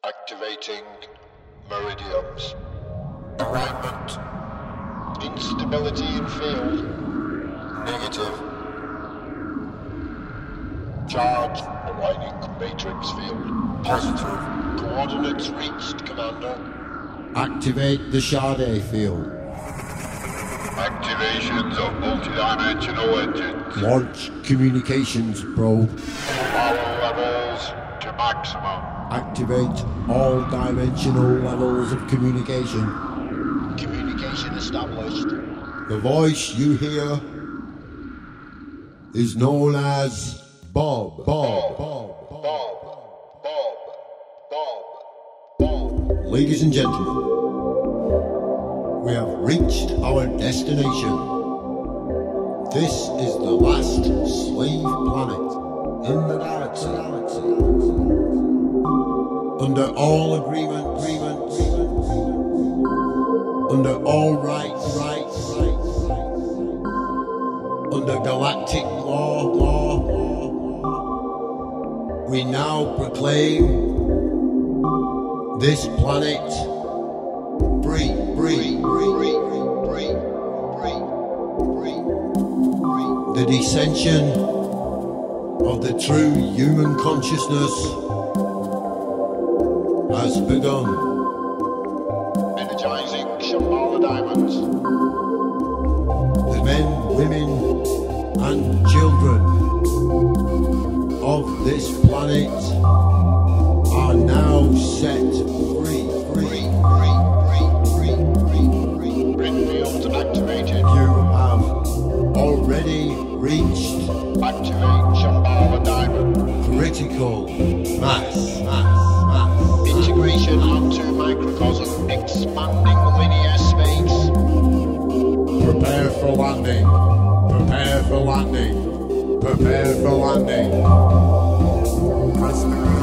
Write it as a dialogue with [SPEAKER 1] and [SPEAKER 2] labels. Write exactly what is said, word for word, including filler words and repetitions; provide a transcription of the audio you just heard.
[SPEAKER 1] Activating meridians. Alignment. Instability in field. Negative. Charge. Aligning matrix field. Positive. Coordinates reached, Commander.
[SPEAKER 2] Activate the Sade field.
[SPEAKER 1] Activations of multidimensional engines.
[SPEAKER 2] Launch communications probe.
[SPEAKER 1] Power levels to maximum.
[SPEAKER 2] Activate all dimensional levels of communication.
[SPEAKER 1] Communication established.
[SPEAKER 2] The voice you hear is known as Bob. Bob.
[SPEAKER 1] Bob. Bob. Bob. Bob. Bob.
[SPEAKER 2] Ladies and gentlemen, we have reached our destination. This is the last slave planet in the galaxy. Under all agreement, agreement, under all rights, rights, under galactic law, law, we now proclaim this planet free, free, free, free, free, free, free, free. The descension of the true human consciousness has begun.
[SPEAKER 1] Energizing Shambhala diamonds.
[SPEAKER 2] The men, women, and children of this planet are now set free, free, free, free, free, free, free.
[SPEAKER 1] Grid field activated.
[SPEAKER 2] You have already reached
[SPEAKER 1] Activate Shambhala diamond.
[SPEAKER 2] critical mass, mass, mass.
[SPEAKER 1] Integration onto microcosm. Expanding linear space.
[SPEAKER 2] Prepare for landing. Prepare for landing. Prepare for landing. Press the